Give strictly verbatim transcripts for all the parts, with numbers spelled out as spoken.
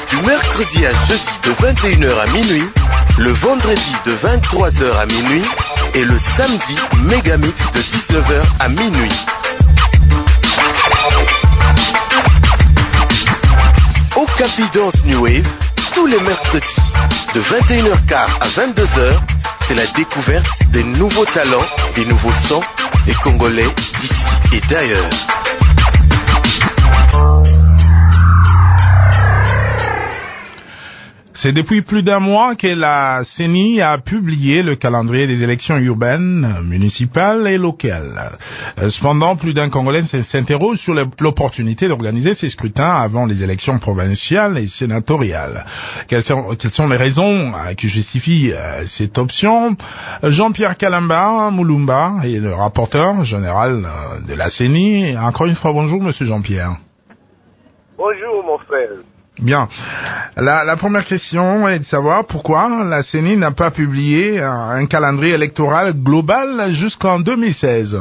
du mercredi à jeudi de vingt et une heures à minuit, le vendredi de vingt-trois heures à minuit et le samedi Megamix de dix-neuf heures à minuit. Au Capidance New Wave, tous les mercredis, de vingt et une heures quinze à vingt-deux heures, c'est la découverte des nouveaux talents, des nouveaux sons, des Congolais d'ici et d'ailleurs. C'est depuis plus d'un mois que la C E N I a publié le calendrier des élections urbaines, municipales et locales. Cependant, plus d'un Congolais s'interroge sur l'opportunité d'organiser ces scrutins avant les élections provinciales et sénatoriales. Quelles sont, quelles sont les raisons qui justifient cette option? Jean-Pierre Kalamba Moulumba est le rapporteur général de la C E N I. Encore une fois, bonjour, monsieur Jean-Pierre. Bonjour, mon frère. Bien. La, la première question est de savoir pourquoi la C E N I n'a pas publié un, un calendrier électoral global jusqu'en deux mille seize.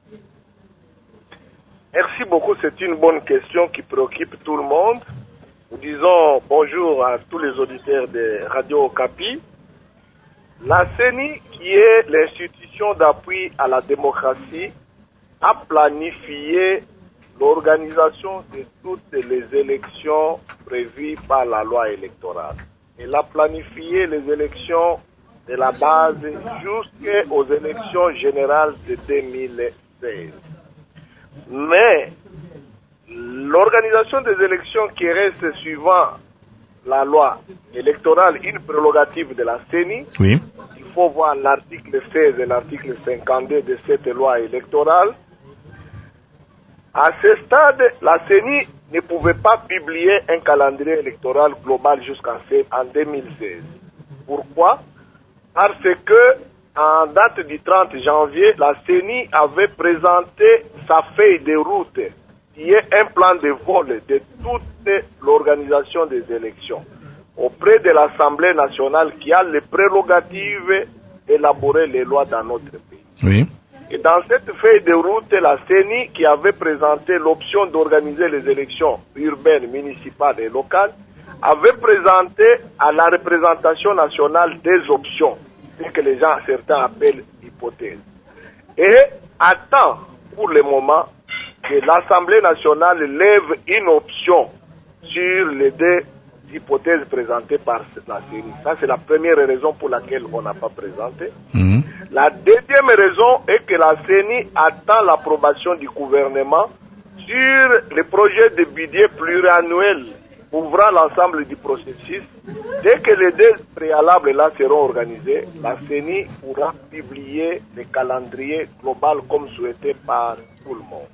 Merci beaucoup, c'est une bonne question qui préoccupe tout le monde. Nous disons bonjour à tous les auditeurs de Radio Okapi. La C E N I, qui est l'institution d'appui à la démocratie, a planifié l'organisation de toutes les élections prévues par la loi électorale. Elle a planifié les élections de la base jusqu'aux élections générales de deux mille seize. Mais l'organisation des élections qui reste suivant la loi électorale, une prérogative de la C E N I, oui. Il faut voir l'article seize et l'article cinquante-deux de cette loi électorale. À ce stade, la C E N I ne pouvait pas publier un calendrier électoral global jusqu'en deux mille seize. Pourquoi? Parce que, en date du trente janvier, la C E N I avait présenté sa feuille de route, qui est un plan de vol de toute l'organisation des élections, auprès de l'Assemblée nationale qui a les prérogatives d'élaborer les lois dans notre pays. Oui. Et dans cette feuille de route, la C E N I, qui avait présenté l'option d'organiser les élections urbaines, municipales et locales, avait présenté à la représentation nationale des options, ce que les gens, certains appellent hypothèses. Et attend pour le moment que l'Assemblée nationale lève une option sur les deux hypothèses présentées par la C E N I. Ça, c'est la première raison pour laquelle on n'a pas présenté. Mmh. La deuxième raison est que la C E N I attend l'approbation du gouvernement sur le projet de budget pluriannuel ouvrant l'ensemble du processus. Dès que les deux préalables là seront organisés, la C E N I pourra publier le calendrier global comme souhaité par tout le monde.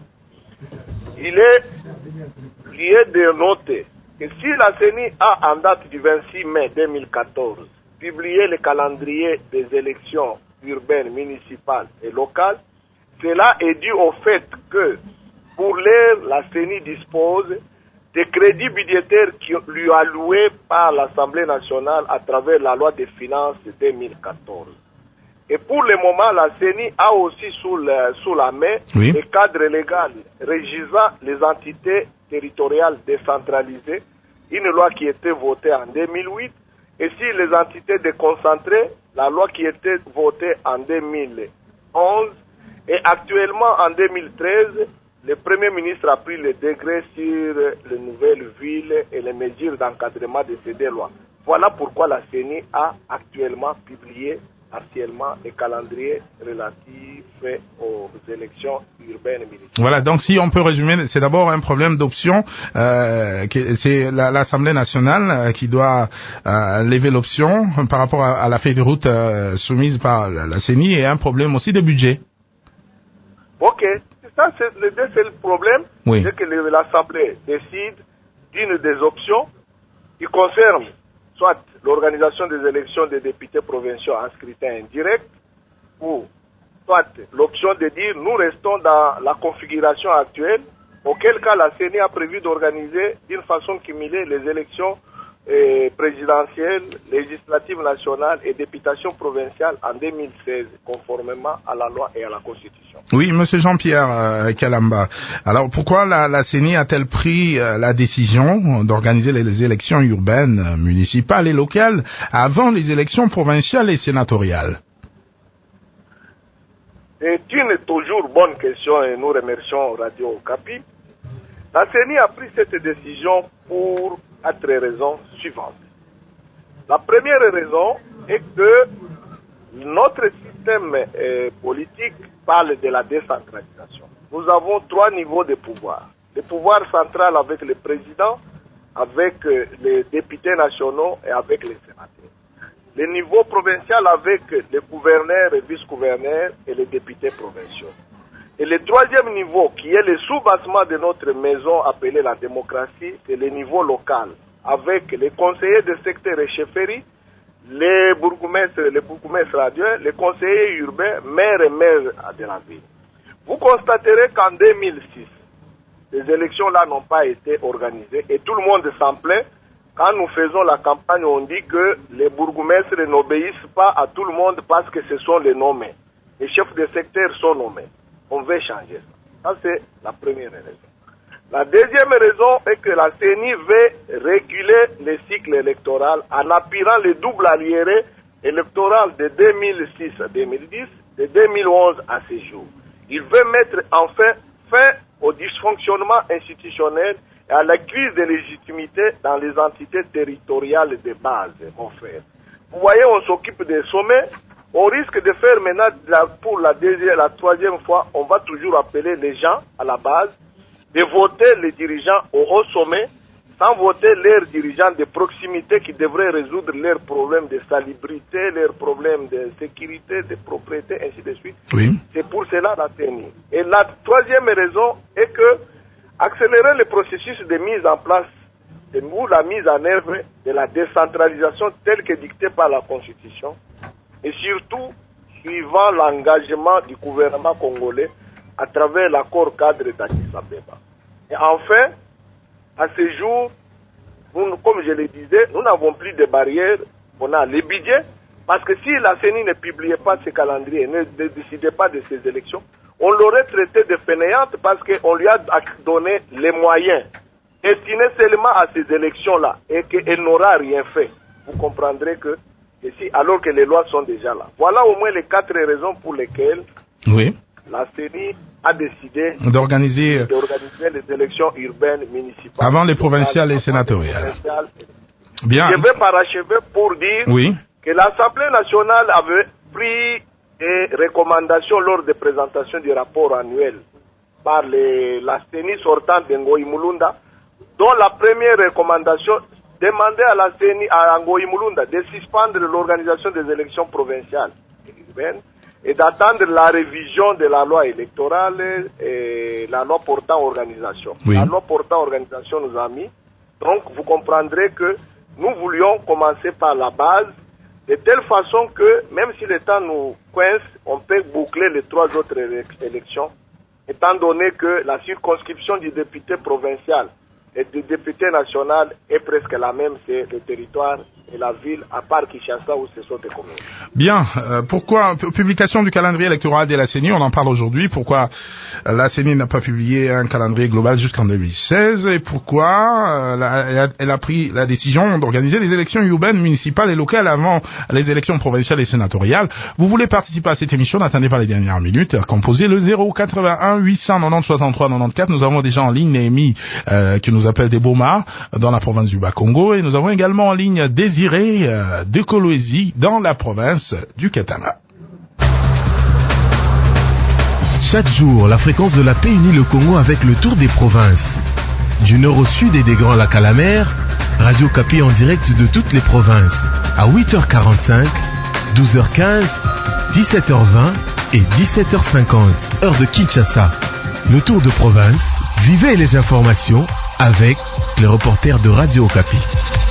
Il est lié de noter que si la C E N I a, en date du vingt-six mai deux mille quatorze, publié le calendrier des élections urbaines, municipales et locales, cela est dû au fait que, pour l'heure, la C E N I dispose des crédits budgétaires qui lui alloués par l'Assemblée nationale à travers la loi des finances deux mille quatorze. Et pour le moment, la C E N I a aussi sous, le, sous la main oui. le cadre légal régissant les entités territoriales décentralisées, une loi qui était votée en deux mille huit, et si les entités déconcentrées, la loi qui était votée en deux mille onze, et actuellement en deux mille treize, le Premier ministre a pris le décret sur les nouvelles villes et les mesures d'encadrement de ces deux lois. Voilà pourquoi la C E N I a actuellement publié partiellement les calendriers relatifs aux élections urbaines et municipales. Voilà, donc si on peut résumer, c'est d'abord un problème d'option, euh, c'est l'Assemblée nationale qui doit euh, lever l'option par rapport à, à la feuille de route euh, soumise par la C E N I, et un problème aussi de budget. Ok, ça c'est le seul problème, oui. c'est que l'Assemblée décide d'une des options qui concerne soit l'organisation des élections des députés provinciaux en scrutin indirect, ou soit l'option de dire nous restons dans la configuration actuelle, auquel cas la C E N I a prévu d'organiser d'une façon cumulée les élections euh, présidentielles, législatives nationales et députations provinciales en deux mille seize, conformément à la loi et à la Constitution. Oui, Monsieur Jean-Pierre euh, Kalamba. Alors, pourquoi la, la C E N I a-t-elle pris euh, la décision d'organiser les, les élections urbaines, euh, municipales et locales avant les élections provinciales et sénatoriales? C'est une toujours bonne question et nous remercions Radio Okapi. La C E N I a pris cette décision pour quatre raisons suivantes. La première raison est que notre système euh, politique parle de la décentralisation. Nous avons trois niveaux de pouvoir. Le pouvoir central avec le président, avec euh, les députés nationaux et avec les sénateurs. Le niveau provincial avec les gouverneurs et vice-gouverneurs et les députés provinciaux. Et le troisième niveau, qui est le sous-bassement de notre maison appelée la démocratie, c'est le niveau local, avec les conseillers de secteur et chefferie, les bourgmestres, les bourgmestres adjoints, les conseillers urbains, maires et maires de la ville. Vous constaterez qu'en deux mille six, ces élections-là n'ont pas été organisées et tout le monde s'en plaint. Quand nous faisons la campagne, on dit que les bourgmestres n'obéissent pas à tout le monde parce que ce sont les nommés. Les chefs de secteur sont nommés. On veut changer ça. Ça, c'est la première raison. La deuxième raison est que la C E N I veut reculer le cycle électoral en appuyant le double allié électoral de deux mille six à deux mille dix, de deux mille onze à ce jour. Il veut mettre enfin fin au dysfonctionnement institutionnel et à la crise de légitimité dans les entités territoriales de base, mon frère. Vous voyez, on s'occupe des sommets. On risque de faire maintenant, pour la deuxième, la troisième fois, on va toujours appeler les gens à la base, de voter les dirigeants au haut sommet, sans voter leurs dirigeants de proximité qui devraient résoudre leurs problèmes de salubrité, leurs problèmes de sécurité, de propriété, ainsi de suite. Oui. C'est pour cela la C E N I. Et la troisième raison est que accélérer le processus de mise en place ou la mise en œuvre de la décentralisation telle que dictée par la Constitution, et surtout suivant l'engagement du gouvernement congolais à travers l'accord cadre d'Addis Abeba. Et enfin, à ce jour, nous, comme je le disais, nous n'avons plus de barrières, on a les budgets, parce que si la C E N I ne publiait pas ce calendrier, ne, ne décidait pas de ces élections, on l'aurait traité de fainéante parce qu'on lui a donné les moyens destinés seulement à ces élections-là et qu'elle n'aura rien fait. Vous comprendrez que Et si, alors que les lois sont déjà là. Voilà au moins les quatre raisons pour lesquelles oui. la C E N I a décidé d'organiser d'organiser les élections urbaines municipales. Avant les provinciales et sénatoriales. Bien. Je vais parachever pour dire oui. que l'Assemblée nationale avait pris des recommandations lors des présentations du rapport annuel par les, la C E N I sortante d'Ngoyi Mulunda, dont la première recommandation demander à la C E N I, à Ngoyi Mulunda, de suspendre l'organisation des élections provinciales et urbaines et d'attendre la révision de la loi électorale et la loi portant organisation. Oui. La loi portant organisation nous a mis. Donc, vous comprendrez que nous voulions commencer par la base, de telle façon que, même si le temps nous coince, on peut boucler les trois autres élections, étant donné que la circonscription du député provincial et du député national est presque la même, c'est le territoire et la ville, à part Kinshasa où ce sont des communes. Bien, euh, pourquoi publication du calendrier électoral de la C E N I, on en parle aujourd'hui, pourquoi euh, la C E N I n'a pas publié un calendrier global jusqu'en deux mille seize et pourquoi euh, la, elle, a, elle a pris la décision d'organiser les élections urbaines, municipales et locales avant les élections provinciales et sénatoriales. Vous voulez participer à cette émission, n'attendez pas les dernières minutes, composez le zéro quatre-vingt-un huit cent quatre-vingt-dix soixante-trois quatre-vingt-quatorze. Nous avons déjà en ligne Néhémie euh, qui nous appelle des Boma dans la province du Bas-Congo et nous avons également en ligne Désiré euh, de Kolwezi dans la province du Katanga. Chaque jour, la fréquence de la paix unit le Congo avec le tour des provinces. Du nord au sud et des Grands Lacs à la mer, Radio Okapi en direct de toutes les provinces. À huit heures quarante-cinq, douze heures quinze, dix-sept heures vingt et dix-sept heures cinquante, heure de Kinshasa. Le tour de province, vivez les informations avec les reporters de Radio Okapi.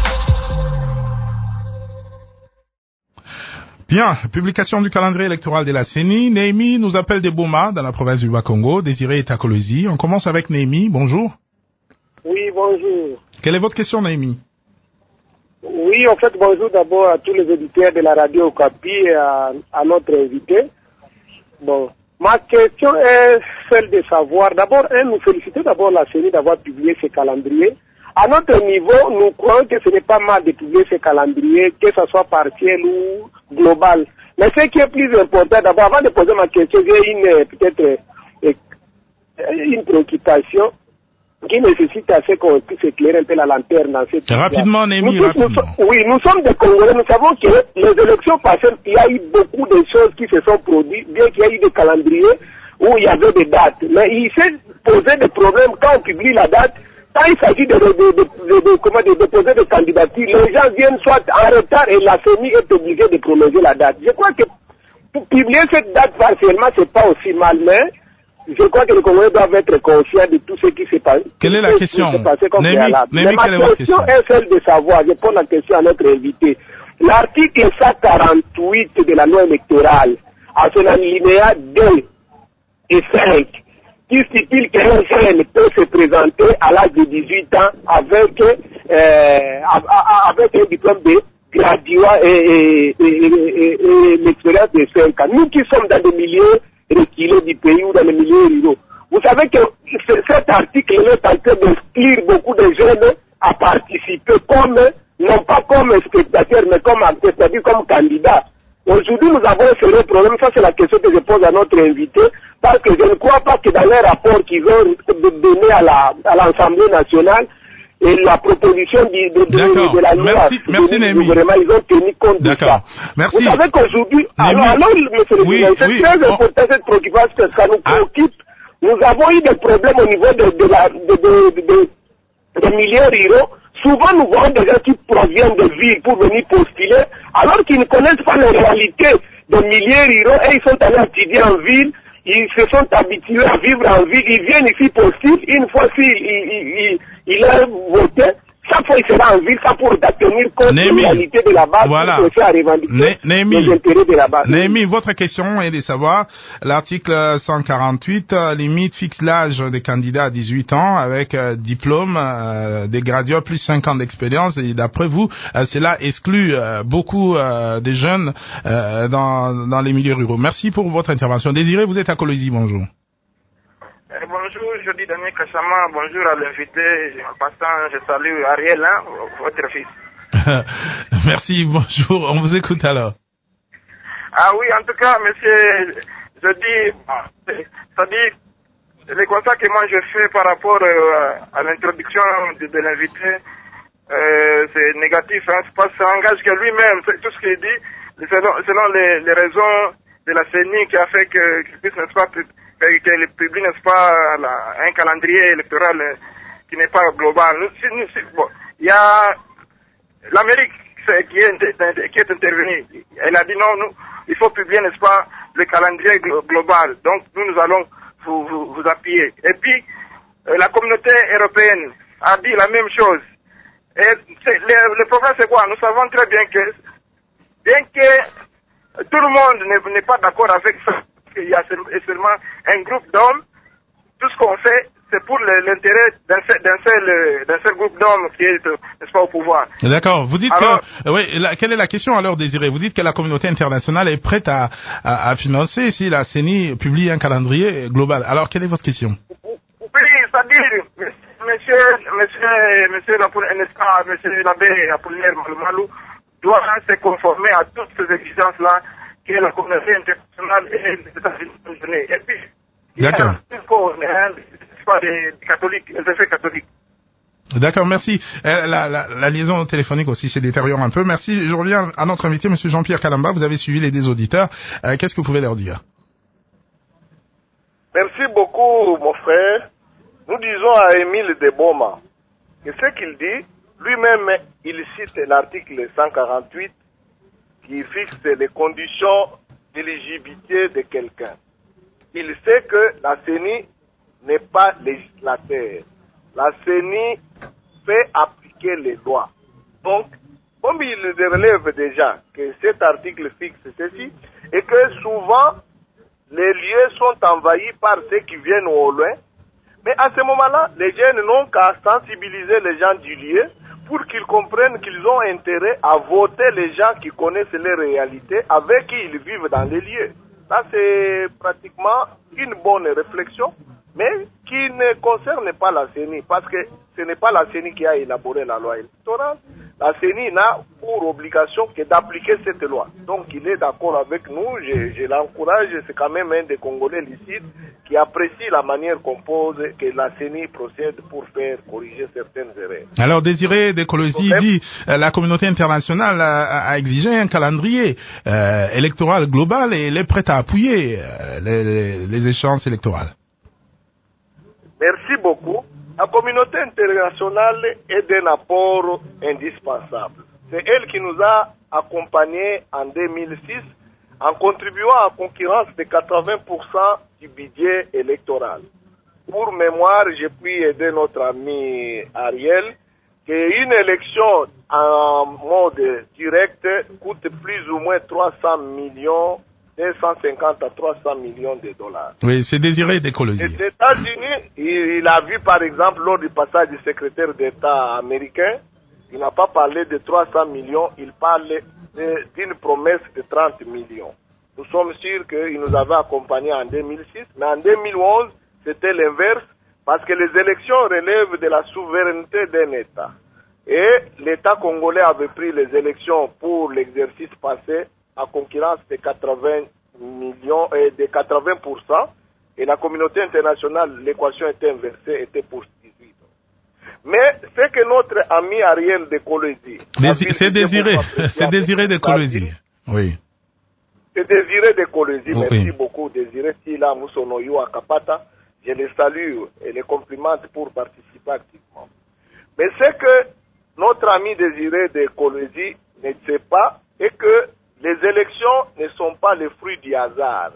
Bien, publication du calendrier électoral de la C E N I. Néhémie nous appelle des Boma dans la province du Bas-Congo. Désiré est à Kolwezi. On commence avec Néhémie. Bonjour. Oui, bonjour. Quelle est votre question, Néhémie? Oui, en fait, bonjour d'abord à tous les auditeurs de la radio Okapi et à, à notre invité. Bon, ma question est celle de savoir, d'abord, hein, nous félicitons d'abord la C E N I d'avoir publié ce calendrier. À notre niveau, nous croyons que ce n'est pas mal de publier ce calendrier, que ce soit partiel ou global. Mais ce qui est plus important, d'abord, avant de poser ma question, j'ai une, peut-être, une préoccupation qui nécessite à ce qu'on puisse éclairer un peu la lanterne dans cette situation. Rapidement, Némi, nous, rapidement. Nous so- oui, nous sommes des Congolais, nous savons que les élections passées, il y a eu beaucoup de choses qui se sont produites, bien qu'il y ait eu des calendriers où il y avait des dates. Mais il s'est posé des problèmes quand on publie la date, quand il s'agit de, de, de, de, de, comment, de déposer des candidatures, les gens viennent soit en retard et la C E N I est obligée de prolonger la date. Je crois que pour publier cette date partiellement, c'est pas aussi mal, mais je crois que les Congolais doivent être conscients de tout ce qui s'est passé. Quelle est la question? Némi, Némi, ma quelle est votre question question est celle de savoir, je pose la question à notre invité. L'article cent quarante-huit de la loi électorale, à son alinéa deux et cinq, qui stipule qu'un jeune peut se présenter à l'âge de dix-huit ans avec, euh, avec un diplôme de graduat et, et, et, et, et l'expérience de cinq ans. Nous qui sommes dans des milieux reculés du pays ou dans les milieux ruraux, vous savez que cet article est en train d'exclure beaucoup de jeunes à participer comme, non pas comme spectateurs, mais comme, c'est-à-dire comme candidats. Aujourd'hui, nous avons un sérieux problème. Ça, c'est la question que je pose à notre invité, parce que je ne crois pas que dans les rapports qu'ils ont donné à la, à l'Assemblée nationale, et la proposition de, de, de, de la loi, merci, merci, Némi. Gouvernement, ils ont tenu compte de ça. Merci. Vous savez qu'aujourd'hui, alors, alors, monsieur le oui, président, c'est oui, très bon. important cette préoccupation, parce que ça nous préoccupe. Ah. Nous avons eu des problèmes au niveau de, de la, de, de, de, de, de milieux ruraux. Souvent, nous voyons des gens qui proviennent de villes pour venir postuler, alors qu'ils ne connaissent pas les réalités des milieux ruraux et ils sont allés étudier en ville. Ils se sont habitués à vivre en ville, ils viennent ici postulent, une fois s'il il, il, il a voté, chaque fois il sera en ville, ça pour tenir compte de la réalité de la base, voilà. pour à revendiquer Némi, les intérêts de la base. Némi, votre question est de savoir, l'article cent quarante-huit euh, limite fixe l'âge des candidats à dix-huit ans avec euh, diplôme, euh, des graduats plus cinq ans d'expérience, et d'après vous, euh, cela exclut euh, beaucoup euh, des jeunes euh, dans, dans les milieux ruraux. Merci pour votre intervention. Désiré, vous êtes à Kolwezi, bonjour. Euh, bonjour, je dis Daniel Kachama, bonjour à l'invité. En passant, je salue Ariel, hein, votre fils. Merci, bonjour, on vous écoute alors. Ah oui, en tout cas, monsieur, je dis, c'est-à-dire, le constat que moi je fais par rapport euh, à l'introduction de, de l'invité, euh, c'est négatif, hein, c'est pas, ça engage que lui-même, c'est tout ce qu'il dit, selon, selon les, les raisons de la C E N I qui a fait que, qu'il puisse, n'est-ce pas, que le public, n'est-ce pas, la, un calendrier électoral euh, qui n'est pas global. Nous, si, nous, si, bon, il y a l'Amérique qui est, qui est intervenue. Elle a dit non, nous, il faut publier, n'est-ce pas, le calendrier glo- global. Donc, nous, nous allons vous, vous, vous appuyer. Et puis, euh, la communauté européenne a dit la même chose. Et le, le problème, c'est quoi? Nous savons très bien que, bien que tout le monde n'est, n'est pas d'accord avec ça, il y a seulement un groupe d'hommes, tout ce qu'on fait, c'est pour l'intérêt d'un seul, d'un seul, d'un seul groupe d'hommes qui est, n'est-ce pas, au pouvoir. D'accord. Vous dites alors, que, oui, la, quelle est la question alors, Désiré? Vous dites que la communauté internationale est prête à, à, à financer si la C E N I publie un calendrier global. Alors, quelle est votre question? Oui, c'est-à-dire, monsieur, monsieur, monsieur, n'est-ce pas, monsieur l'abbé Apollinaire Malumalou doit se conformer à toutes ces exigences-là que la communauté internationale et les États-Unis ont données. Et puis, d'accord. Il y a encore, hein, pas des catholiques, des effets catholiques. D'accord, merci. Euh, la, la, la liaison téléphonique aussi se détériore un peu. Merci. Je reviens à notre invité, monsieur Jean-Pierre Kalamba. Vous avez suivi les deux auditeurs. Euh, qu'est-ce que vous pouvez leur dire? Merci beaucoup, mon frère. Nous disons à Émile Deboma que ce qu'il dit, lui-même, il cite l'article cent quarante-huit qui fixe les conditions d'éligibilité de quelqu'un. Il sait que la C E N I n'est pas législateur. La C E N I fait appliquer les lois. Donc, comme il relève déjà que cet article fixe ceci, et que souvent, les lieux sont envahis par ceux qui viennent au loin, mais à ce moment-là, les jeunes n'ont qu'à sensibiliser les gens du lieu pour qu'ils comprennent qu'ils ont intérêt à voter les gens qui connaissent les réalités, avec qui ils vivent dans les lieux. Ça, c'est pratiquement une bonne réflexion, mais qui ne concerne pas la CENI, parce que ce n'est pas la CENI qui a élaboré la loi électorale. La CENI n'a pour obligation que d'appliquer cette loi. Donc il est d'accord avec nous, je, je l'encourage, c'est quand même un des Congolais lucides qui apprécie la manière qu'on pose, que la CENI procède pour faire corriger certaines erreurs. Alors Désiré Dekolosi dit euh, la communauté internationale a, a exigé un calendrier euh, électoral global et elle est prête à appuyer euh, les, les, les échéances électorales. Merci beaucoup. La communauté internationale est d'un apport indispensable. C'est elle qui nous a accompagnés en deux mille six en contribuant à la concurrence de quatre-vingts pour cent du budget électoral. Pour mémoire, j'ai pu aider notre ami Ariel qu'une élection en mode direct coûte plus ou moins trois cents millions deux cent cinquante à trois cents millions de dollars. Oui, c'est Désiré Dekolosi. Les États-Unis, il, il a vu par exemple lors du passage du secrétaire d'État américain, il n'a pas parlé de trois cents millions, il parle d'une promesse de trente millions. Nous sommes sûrs qu'il nous avait accompagnés en deux mille six, mais en deux mille onze, c'était l'inverse, parce que les élections relèvent de la souveraineté d'un État. Et l'État congolais avait pris les élections pour l'exercice passé à concurrence de quatre-vingts millions et de quatre-vingts pour cent, et la communauté internationale, l'équation était inversée, était pour dix-huit. Mais c'est que notre ami Ariel Dekolosi, c'est Désiré, c'est Désiré Dekolosi. Oui. C'est Désiré Dekolosi, oui. Merci beaucoup Désiré Sila Musonoyo Akapata. Je les salue et les complimente pour participer activement. Mais c'est que notre ami Désiré Dekolosi ne sait pas et que les élections ne sont pas les fruits du hasard.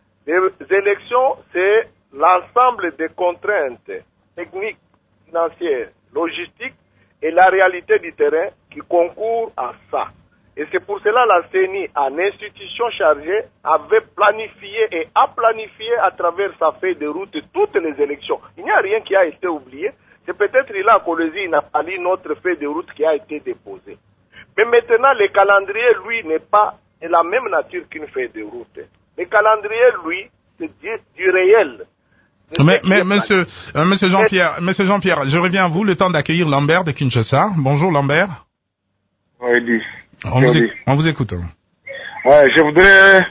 Les élections, c'est l'ensemble des contraintes techniques, financières, logistiques et la réalité du terrain qui concourent à ça. Et c'est pour cela la CENI, en institution chargée, avait planifié et a planifié à travers sa feuille de route toutes les élections. Il n'y a rien qui a été oublié. C'est peut-être là à Colosi, il n'a pas lu notre feuille de route qui a été déposée. Mais maintenant, le calendrier, lui, n'est pas de la même nature qu'une feuille de route. Le calendrier, lui, c'est du, du réel. Mais, mais monsieur, euh, monsieur Jean-Pierre, monsieur Jean-Pierre, je reviens à vous, le temps d'accueillir Lambert de Kinshasa. Bonjour Lambert. Oui, dis. On, vous, éc on vous écoute. Ouais, je voudrais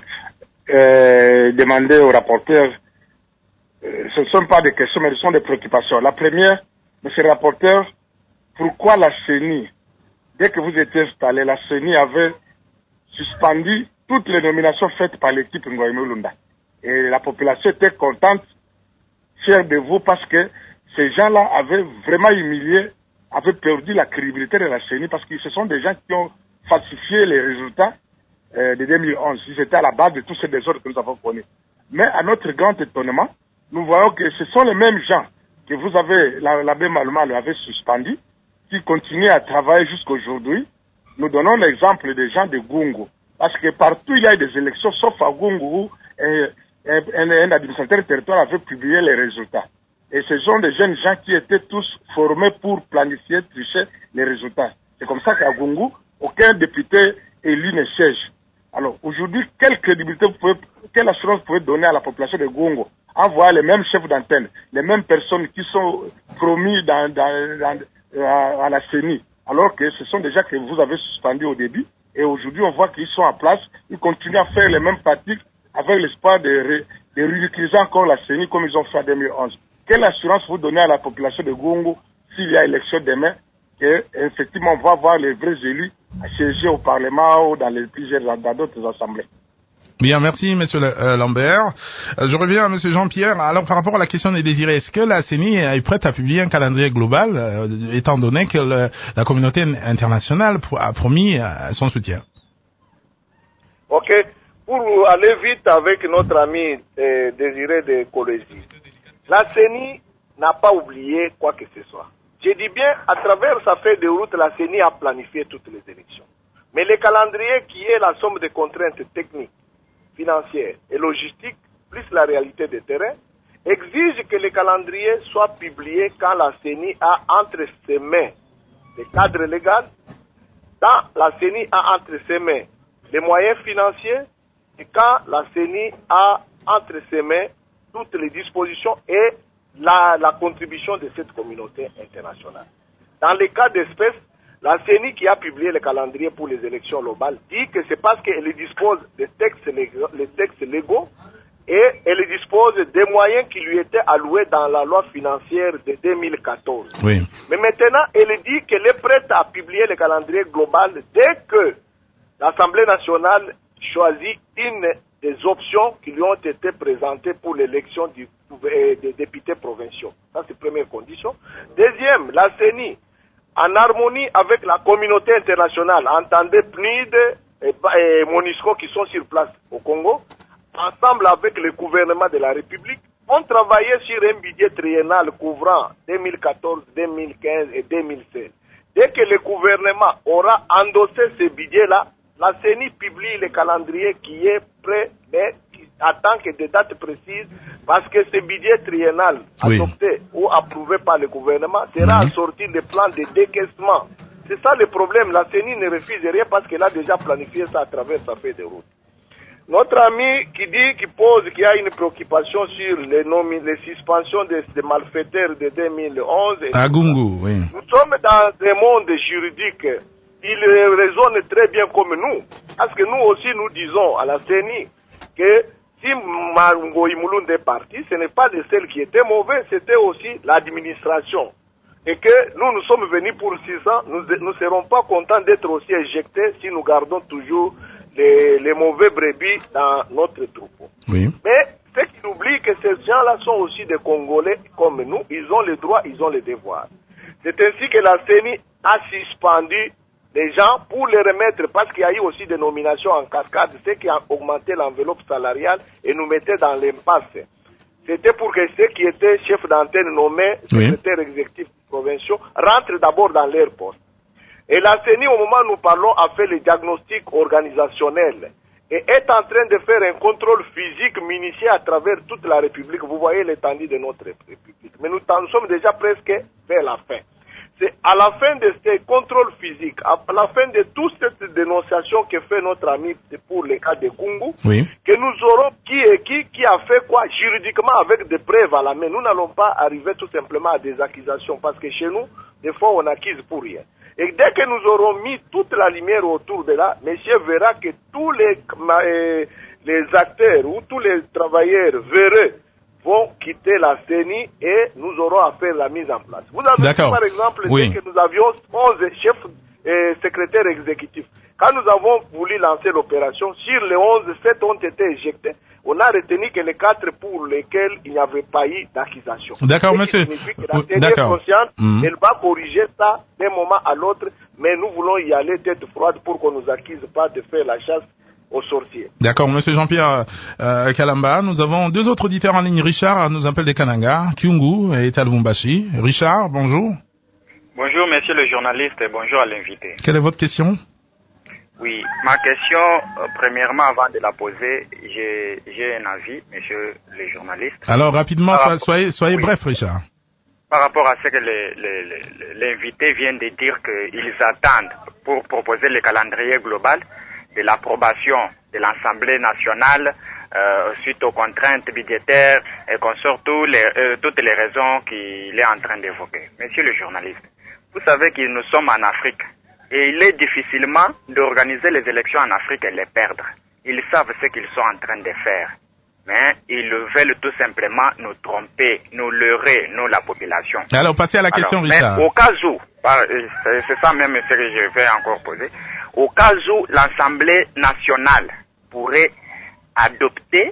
euh, demander au rapporteur, euh, ce ne sont pas des questions, mais ce sont des préoccupations. La première, monsieur le rapporteur, pourquoi la CENI, dès que vous étiez installé, la CENI avait suspendu toutes les nominations faites par l'équipe Ngoïmou Lunda. Et la population était contente, fière de vous, parce que ces gens-là avaient vraiment humilié, avaient perdu la crédibilité de la CENI, parce que ce sont des gens qui ont falsifié les résultats euh, de deux mille onze. Ils étaient à la base de tous ces désordres que nous avons connus. Mais à notre grand étonnement, nous voyons que ce sont les mêmes gens que vous avez, l'abbé Maluma avait suspendu, qui continuent à travailler jusqu'à aujourd'hui. Nous donnons l'exemple des gens de Gungu. Parce que partout il y a des élections, sauf à Gungu, où un, un, un administrateur territorial avait publié les résultats. Et ce sont des jeunes gens qui étaient tous formés pour planifier, tricher les résultats. C'est comme ça qu'à Gungu, aucun député élu ne siège. Alors aujourd'hui, quelle crédibilité vous pouvez, quelle assurance vous pouvez donner à la population de Gungu en voyant les mêmes chefs d'antenne, les mêmes personnes qui sont promis dans, dans, dans, à, à la CENI, alors que ce sont des gens que vous avez suspendus au début, et aujourd'hui on voit qu'ils sont en place, ils continuent à faire les mêmes pratiques avec l'espoir de, ré, de ridiculiser encore la CENI comme ils ont fait en deux mille onze. Quelle assurance vous donnez à la population de Gungu s'il y a élection demain, qu'effectivement on va voir les vrais élus à siéger au Parlement ou dans les plusieurs dans d'autres assemblées? Bien, merci Monsieur euh, Lambert. Euh, je reviens à Monsieur Jean-Pierre. Alors par rapport à la question des désirés, est-ce que la CENI est prête à publier un calendrier global, euh, étant donné que le, la communauté internationale a promis euh, son soutien? Ok. Pour aller vite avec notre ami euh, Désiré de Colosi, la CENI n'a pas oublié quoi que ce soit. Je dis bien, à travers sa feuille de route, la CENI a planifié toutes les élections. Mais le calendrier qui est la somme des contraintes techniques, financières et logistiques, plus la réalité des terrains, exige que le calendrier soit publié quand la CENI a entre ses mains le cadre légal, quand la C E N I a entre ses mains les moyens financiers et quand la C E N I a entre ses mains toutes les dispositions et la, la contribution de cette communauté internationale. Dans les cas d'espèce, la C E N I qui a publié le calendrier pour les élections globales dit que c'est parce qu'elle dispose des textes légaux, les textes légaux et elle dispose des moyens qui lui étaient alloués dans la loi financière de deux mille quatorze. Oui. Mais maintenant, elle dit qu'elle est prête à publier le calendrier global dès que l'Assemblée nationale choisit une des options qui lui ont été présentées pour l'élection du, des députés provinciaux. Ça, c'est la première condition. Deuxième, la C E N I, en harmonie avec la communauté internationale, entendez P N U D et, et MONUSCO qui sont sur place au Congo, ensemble avec le gouvernement de la République, ont travaillé sur un budget triennal couvrant deux mille quatorze, deux mille quinze et deux mille seize. Dès que le gouvernement aura endossé ce budget-là, la C E N I publie le calendrier qui est prêt, mais qui attend que des dates précises, parce que ce budget triennal Oui. adopté ou approuvé par le gouvernement sera Mhm. assorti de plans de décaissement. C'est ça le problème. La C E N I ne refuse rien parce qu'elle a déjà planifié ça à travers sa feuille de route. Notre ami qui dit, qui pose, qu'il y a une préoccupation sur les, nomi- les suspensions des, des malfaiteurs de deux mille onze. Et À Gungu, oui. nous sommes dans un monde juridique. Il raisonne très bien comme nous. Parce que nous aussi, nous disons à la C E N I que si Mango Imulunde est parti, ce n'est pas de celle qui était mauvaise, c'était aussi l'administration. Et que nous, nous sommes venus pour six ans, nous ne serons pas contents d'être aussi éjectés si nous gardons toujours les, les mauvais brebis dans notre troupeau. Oui. Mais ce qui oublie que ces gens-là sont aussi des Congolais comme nous, ils ont les droits, ils ont les devoirs. C'est ainsi que la C E N I a suspendu les gens pour les remettre, parce qu'il y a eu aussi des nominations en cascade, ce qui a augmenté l'enveloppe salariale et nous mettait dans l'impasse. C'était pour que ceux qui étaient chefs d'antenne nommés secrétaires oui. exécutifs provinciaux rentrent d'abord dans leur poste. Et la C E N I, au moment où nous parlons, a fait le diagnostic organisationnel et est en train de faire un contrôle physique minutieux à travers toute la République. Vous voyez l'étendue de notre République. Mais nous, nous sommes déjà presque vers la fin. C'est à la fin de ces contrôles physiques, à la fin de toute cette dénonciation que fait notre ami pour le cas de Gungu, oui. que nous aurons qui est qui, qui a fait quoi juridiquement avec des preuves à la main. Nous n'allons pas arriver tout simplement à des accusations parce que chez nous, des fois, on accuse pour rien. Et dès que nous aurons mis toute la lumière autour de là, monsieur verra que tous les, euh, les acteurs ou tous les travailleurs véreux vont quitter la C E N I et nous aurons à faire la mise en place. Vous avez vu par exemple oui. que nous avions onze chefs et secrétaires exécutifs. Quand nous avons voulu lancer l'opération, sur les onze, sept ont été éjectés. On a retenu que les quatre pour lesquels il n'y avait pas eu d'accusation. D'accord, monsieur. D'accord. Consciente, mmh. Elle va corriger ça d'un moment à l'autre, mais nous voulons y aller tête froide pour qu'on ne nous accuse pas de faire la chasse aux sorciers. D'accord, monsieur Jean-Pierre euh, Kalamba. Nous avons deux autres auditeurs en ligne. Richard nous appelle des Kananga, Kyungu et Talumbashi. Richard, bonjour. Bonjour, monsieur le journaliste, et bonjour à l'invité. Quelle est votre question? Oui, ma question, euh, premièrement, avant de la poser, j'ai, j'ai un avis, monsieur le journaliste. Alors, rapidement, so, rapport, soyez, soyez oui, bref, Richard. Par rapport à ce que les, les, les, l'invité vient de dire qu'ils attendent pour proposer le calendrier global de l'approbation de l'Assemblée nationale euh, suite aux contraintes budgétaires et qu'on sort tous les, euh, toutes les raisons qu'il est en train d'évoquer. Monsieur le journaliste, vous savez que nous sommes en Afrique. Et il est difficilement d'organiser les élections en Afrique et les perdre. Ils savent ce qu'ils sont en train de faire. Mais ils veulent tout simplement nous tromper, nous leurrer, nous la population. Alors, passez à la question, Alors, Richard. Mais au cas où, c'est ça même ce que je vais encore poser, au cas où l'Assemblée nationale pourrait adopter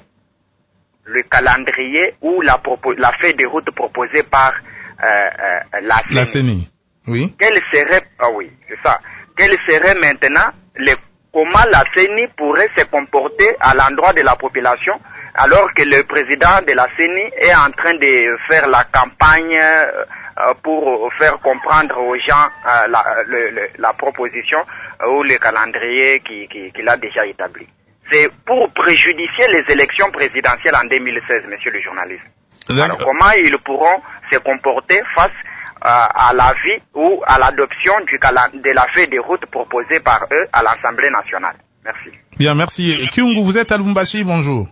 le calendrier ou la, la feuille de route proposée par euh, euh, la C E N I. La C E N I. Oui. Quel serait, ah oui, c'est ça. Quel serait maintenant le, comment la C E N I pourrait se comporter à l'endroit de la population alors que le président de la C E N I est en train de faire la campagne euh, pour faire comprendre aux gens euh, la, le, le, la proposition euh, ou le calendrier qu'il qui, qui a déjà établi. C'est pour préjudicer les élections présidentielles en deux mille seize, monsieur le journaliste. Alors comment ils pourront se comporter face à l'avis ou à l'adoption du de la feuille de route proposée par eux à l'Assemblée nationale. Merci. Bien, merci. Kyungu, vous êtes à Lubumbashi, bonjour.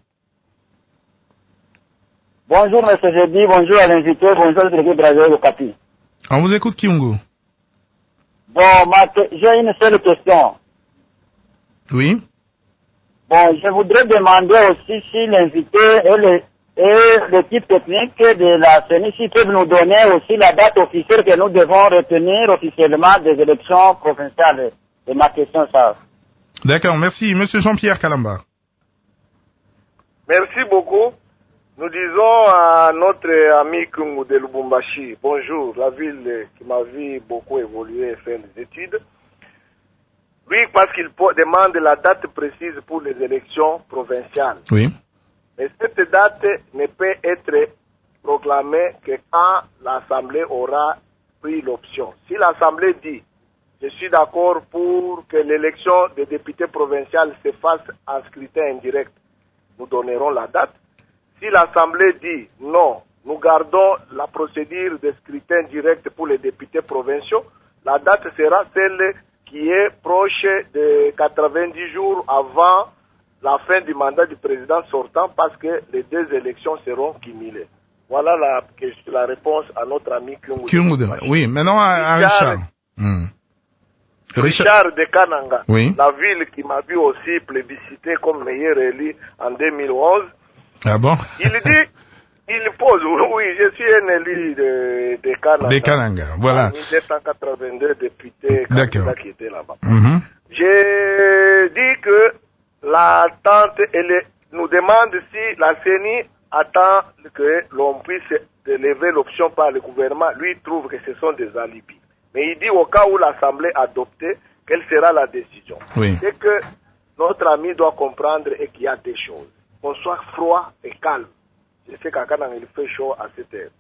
Bonjour, M. Jebi, bonjour à l'invité, bonjour à l'équipe Brazzaville au Capi. On vous écoute, Kyungu. Bon, j'ai une seule question. Oui. Bon, je voudrais demander aussi si l'invité et le et l'équipe technique de la C E N I S peuvent nous donner aussi la date officielle que nous devons retenir officiellement des élections provinciales. C'est ma question, ça. D'accord, merci. Monsieur Jean-Pierre Kalamba. Merci beaucoup. Nous disons à notre ami Kyungu de Lubumbashi, bonjour, la ville qui m'a vu beaucoup évoluer et faire des études. Oui, parce qu'il demande la date précise pour les élections provinciales. Oui. Mais cette date ne peut être proclamée que quand l'Assemblée aura pris l'option. Si l'Assemblée dit, je suis d'accord pour que l'élection des députés provinciaux se fasse en scrutin indirect, nous donnerons la date. Si l'Assemblée dit, non, nous gardons la procédure de scrutin direct pour les députés provinciaux, la date sera celle qui est proche de quatre-vingt-dix jours avant la fin du mandat du président sortant parce que les deux élections seront cumulées. Voilà la, la réponse à notre ami Kyungu. Kyungu, oui, maintenant à Richard. Richard, hmm. Richard de Kananga, oui. La ville qui m'a vu aussi plébiscité comme meilleur élu en deux mille onze. Ah bon? Il dit, il pose, oui, je suis un élu de, de Kananga. De Kananga, voilà. En mille neuf cent quatre-vingt-deux députés qui étaient là-bas. Mm-hmm. J'ai dit que l'attente, elle nous demande si la C E N I attend que l'on puisse lever l'option par le gouvernement. Lui, il trouve que ce sont des alibis. Mais il dit au cas où l'Assemblée adopte, quelle sera la décision. Oui. C'est que notre ami doit comprendre et qu'il y a des choses. Qu'on soit froid et calme. Je sais qu'à Kanang, il fait chaud à cette heure.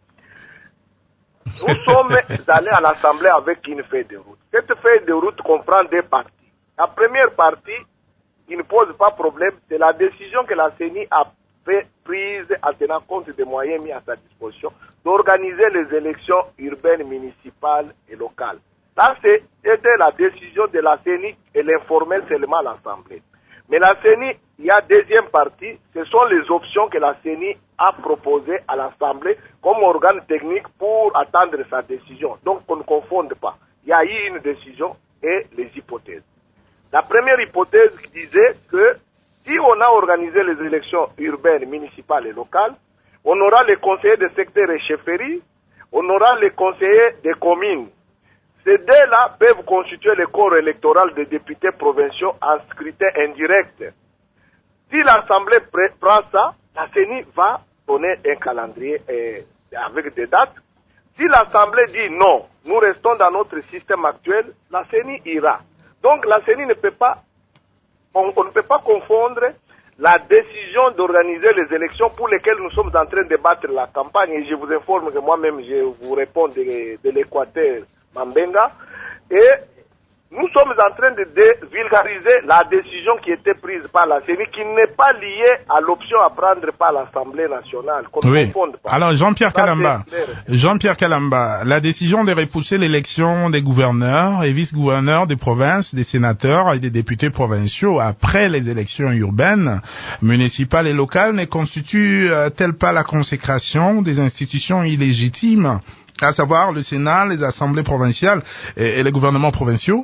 Nous sommes allés à l'Assemblée avec une feuille de route. Cette feuille de route comprend deux parties. La première partie, qui ne pose pas problème, c'est la décision que la C E N I a fait prise en tenant compte des moyens mis à sa disposition d'organiser les élections urbaines, municipales et locales. Là, c'était la décision de la C E N I et l'informel seulement à l'Assemblée. Mais la C E N I, il y a deuxième partie, ce sont les options que la C E N I a proposées à l'Assemblée comme organe technique pour attendre sa décision. Donc, qu'on ne confonde pas. Il y a eu une décision et les hypothèses. La première hypothèse disait que si on a organisé les élections urbaines, municipales et locales, on aura les conseillers de secteur et chefferie, on aura les conseillers des communes. Ces deux-là peuvent constituer le corps électoral des députés provinciaux en scrutin indirect. Si l'Assemblée prend ça, la C E N I va donner un calendrier eh, avec des dates. Si l'Assemblée dit non, nous restons dans notre système actuel, la C E N I ira. Donc la C E N I ne peut pas, on, on ne peut pas confondre la décision d'organiser les élections pour lesquelles nous sommes en train de battre la campagne. Et je vous informe que moi-même, je vous réponds de, de l'Équateur, Mambenga. Et nous sommes en train de, de vulgariser la décision qui était prise par la C E N I, qui n'est pas liée à l'option à prendre par l'Assemblée nationale. Qu'on oui. ne confonde pas. Alors Jean-Pierre Kalamba, Jean-Pierre Kalamba, la décision de repousser l'élection des gouverneurs et vice-gouverneurs des provinces, des sénateurs et des députés provinciaux après les élections urbaines, municipales et locales ne constitue-t-elle pas la consécration des institutions illégitimes, à savoir le Sénat, les assemblées provinciales et, et les gouvernements provinciaux?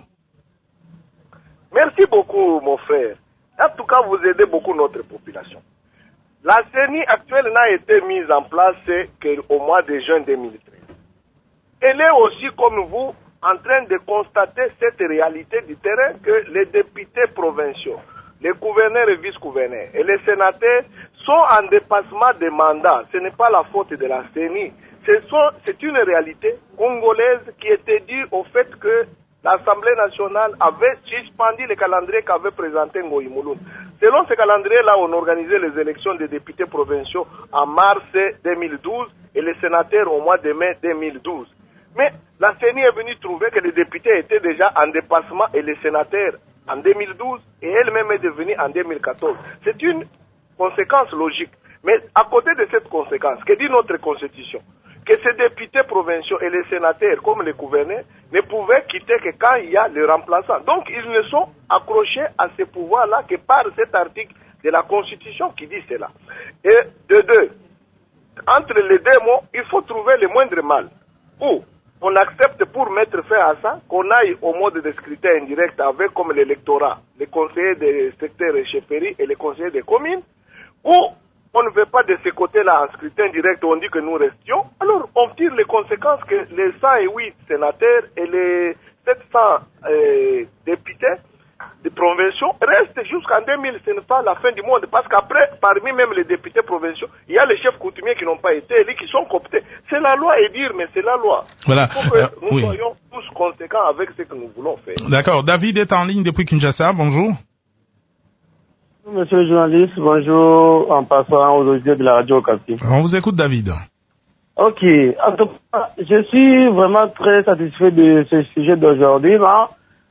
Merci beaucoup, mon frère. En tout cas, vous aidez beaucoup notre population. La C E N I actuelle n'a été mise en place qu'au mois de juin deux mille treize. Elle est aussi, comme vous, en train de constater cette réalité du terrain que les députés provinciaux, les gouverneurs et vice-gouverneurs et les sénateurs sont en dépassement des mandats. Ce n'est pas la faute de la C E N I. C'est une réalité congolaise qui était due au fait que l'Assemblée nationale avait suspendu le calendrier qu'avait présenté Ngoï Mouloud. Selon ce calendrier-là, on organisait les élections des députés provinciaux en mars deux mille douze et les sénateurs au mois de mai deux mille douze. Mais la C E N I est venue trouver que les députés étaient déjà en dépassement et les sénateurs en deux mille douze et elle-même est devenue en deux mille quatorze. C'est une conséquence logique. Mais à côté de cette conséquence, que dit notre Constitution? que ces députés provinciaux et les sénateurs, comme les gouverneurs, ne pouvaient quitter que quand il y a le remplaçant. Donc, ils ne sont accrochés à ce pouvoir-là que par cet article de la Constitution qui dit cela. Et de deux, entre les deux mots, il faut trouver le moindre mal. Ou on accepte pour mettre fin à ça qu'on aille au mode de scrutin indirect avec comme l'électorat, les conseillers des secteurs et chefferies et les conseillers des communes, ou on ne veut pas de ce côté-là en scrutin direct, on dit que nous restions, alors on tire les conséquences que les cent huit sénateurs et les sept cents euh, députés des provinciaux restent jusqu'en deux mille, ce n'est pas la fin du monde, parce qu'après, parmi même les députés provinciaux, il y a les chefs coutumiers qui n'ont pas été élus, qui sont cooptés. C'est la loi et dire, mais c'est la loi. Voilà. Il faut que euh, nous oui. soyons tous conséquents avec ce que nous voulons faire. D'accord. David est en ligne depuis Kinshasa. Bonjour. Monsieur le journaliste, bonjour, en passant aux auditeurs de la radio Okapi. On vous écoute, David. Ok, en tout cas, je suis vraiment très satisfait de ce sujet d'aujourd'hui. Là.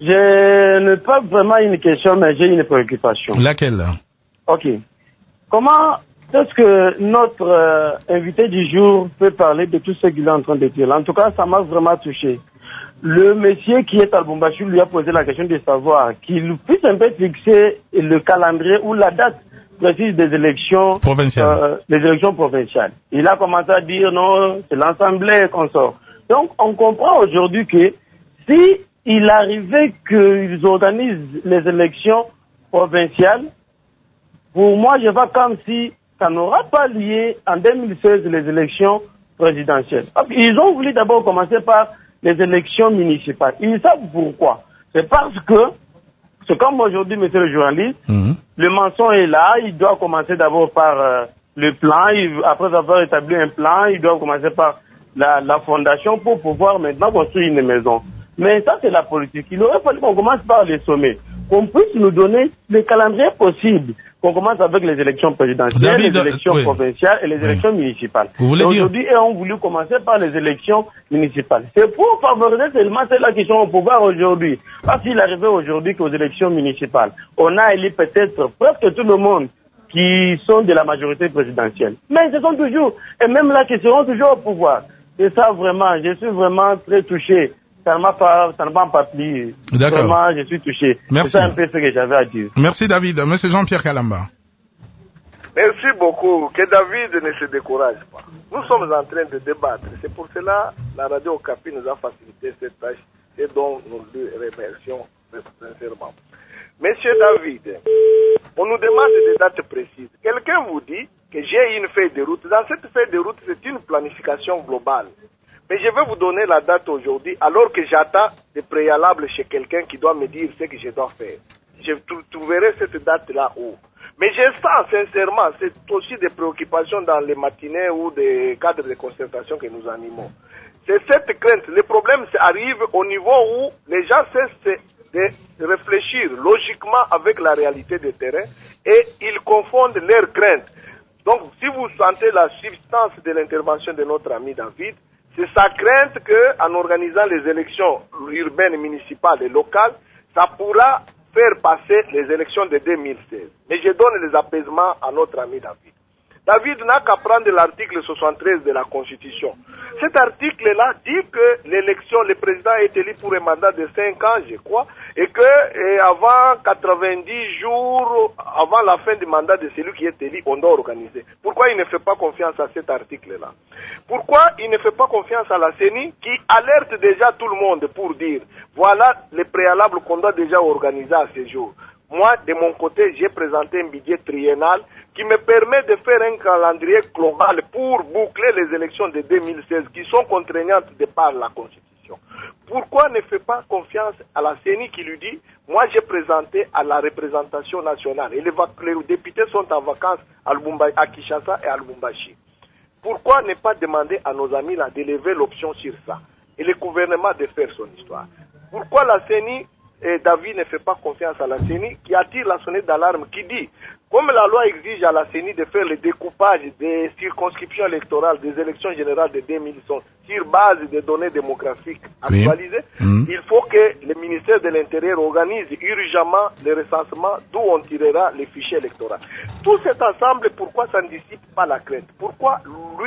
Je n'ai pas vraiment une question, mais j'ai une préoccupation. Laquelle? Ok. Comment est-ce que notre euh, invité du jour peut parler de tout ce qu'il est en train de dire? En tout cas, ça m'a vraiment touché. Le monsieur qui est à Lubumbashi lui a posé la question de savoir qu'il puisse un peu fixer le calendrier ou la date précise des élections provinciales. Euh, des élections provinciales. Il a commencé à dire non, c'est l'Assemblée qu'on sort. Donc, on comprend aujourd'hui que si il arrivait qu'ils organisent les élections provinciales, pour moi, je vois comme si ça n'aura pas lié en deux mille seize les élections présidentielles. Ils ont voulu d'abord commencer par les élections municipales. Ils savent pourquoi. C'est parce que, c'est comme aujourd'hui, monsieur le journaliste, mmh. le mensonge est là, il doit commencer d'abord par euh, le plan, il, après avoir établi un plan, il doit commencer par la, la fondation pour pouvoir maintenant construire une maison. Mais ça, c'est la politique. Il aurait fallu qu'on commence par les sommets, qu'on puisse nous donner les calendriers possibles, qu'on commence avec les élections présidentielles, David, les élections oui. provinciales et les oui. élections municipales. Aujourd'hui, ils ont voulu commencer par les élections municipales. C'est pour favoriser seulement celles-là qui sont au pouvoir aujourd'hui. Parce qu'il arrivait aujourd'hui qu'aux élections municipales, on a élu peut-être presque tout le monde qui sont de la majorité présidentielle. Mais ce sont toujours, et même là, qui seront toujours au pouvoir. C'est ça vraiment, je suis vraiment très touché. Ça ne m'a pas, ça ne m'a pas plu. D'accord. Vraiment, je suis touché. Merci. C'est un peu ce que j'avais à dire. Merci David. Monsieur Jean-Pierre Kalamba. Merci beaucoup. Que David ne se décourage pas. Nous sommes en train de débattre. C'est pour cela que la radio Okapi nous a facilité cette tâche et dont nous lui remercions sincèrement. Monsieur David, on nous demande des dates précises. Quelqu'un vous dit que j'ai une feuille de route. Dans cette feuille de route, c'est une planification globale. Mais je vais vous donner la date aujourd'hui, alors que j'attends des préalables chez quelqu'un qui doit me dire ce que je dois faire. Je trouverai cette date-là où. Mais je sens sincèrement, c'est aussi des préoccupations dans les matinées ou des cadres de concertation que nous animons. C'est cette crainte. Le problème ça arrive au niveau où les gens cessent de réfléchir logiquement avec la réalité du terrain et ils confondent leurs craintes. Donc, si vous sentez la substance de l'intervention de notre ami David, c'est sa crainte qu'en organisant les élections urbaines, municipales et locales, ça pourra faire passer les élections de deux mille seize. Mais je donne les apaisements à notre ami David. David n'a qu'à prendre l'article soixante-treize de la Constitution. Cet article-là dit que l'élection, le président est élu pour un mandat de cinq ans, je crois, et que et avant quatre-vingt-dix jours, avant la fin du mandat de celui qui est élu, on doit organiser. Pourquoi il ne fait pas confiance à cet article-là? Pourquoi il ne fait pas confiance à la C E N I qui alerte déjà tout le monde pour dire, voilà les préalables qu'on doit déjà organiser à ce jour. Moi, de mon côté, j'ai présenté un budget triennal qui me permet de faire un calendrier global pour boucler les élections de deux mille seize qui sont contraignantes de par la Constitution. Pourquoi ne fait pas confiance à la C E N I qui lui dit, moi j'ai présenté à la représentation nationale et les, les députés sont en vacances à, Lubumbashi, à Kinshasa et à Lubumbashi. Pourquoi ne pas demander à nos amis là d'élever l'option sur ça et le gouvernement de faire son histoire? Pourquoi la C E N I et David ne fait pas confiance à la C E N I qui attire la sonnette d'alarme, qui dit, comme la loi exige à la C E N I de faire le découpage des circonscriptions électorales des élections générales de deux mille seize sur base des données démographiques actualisées, oui. mmh. il faut que le ministère de l'Intérieur organise urgemment le recensement d'où on tirera les fichiers électoraux. Tout cet ensemble, pourquoi ça ne dissipe pas la crainte? Pourquoi lui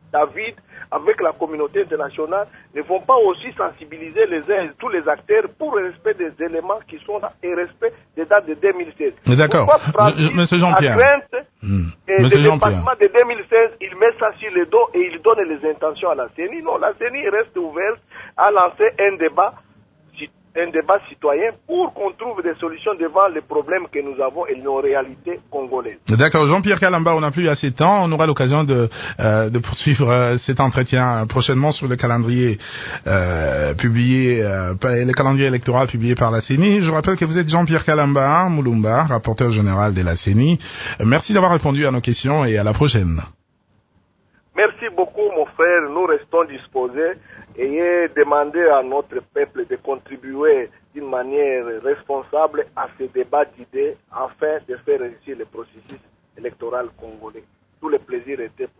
David, avec la communauté internationale, ne vont pas aussi sensibiliser les uns et tous les acteurs pour le respect des éléments qui sont là et respect des dates de deux mille seize. D'accord. Monsieur Jean-Pierre. Mmh. Et le département de deux mille seize, il met ça sur le dos et il donne les intentions à la C E N I. Non, la C E N I reste ouverte à lancer un débat un débat citoyen pour qu'on trouve des solutions devant les problèmes que nous avons et nos réalités congolaises. D'accord. Jean-Pierre Kalamba, on n'a plus assez de temps. On aura l'occasion de, euh, de poursuivre euh, cet entretien prochainement sur le calendrier euh, publié, euh, le calendrier électoral publié par la C E N I. Je rappelle que vous êtes Jean-Pierre Kalamba Mulumba, rapporteur général de la C E N I. Merci d'avoir répondu à nos questions et à la prochaine. Merci beaucoup, mon frère. Nous restons disposés et demander à notre peuple de contribuer d'une manière responsable à ce débat d'idées afin de faire réussir le processus électoral congolais. Tout le plaisir était